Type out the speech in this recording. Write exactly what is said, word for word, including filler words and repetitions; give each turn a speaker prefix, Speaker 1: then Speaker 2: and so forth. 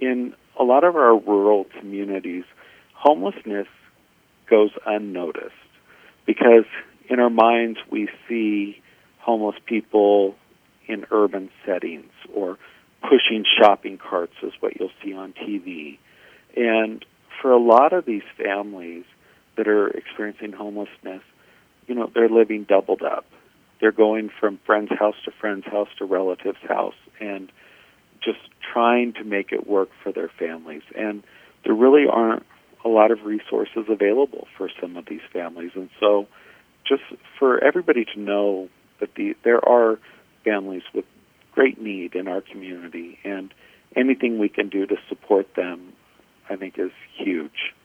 Speaker 1: in a lot of our rural communities, homelessness goes unnoticed because in our minds we see homeless people in urban settings or pushing shopping carts is what you'll see on T V. And for a lot of these families that are experiencing homelessness, you know, they're living doubled up. They're going from friend's house to friend's house to relative's house and just trying to make it work for their families. And there really aren't a lot of resources available for some of these families. And so just for everybody to know that the, there are families with great need in our community, and anything we can do to support them, I think, is huge.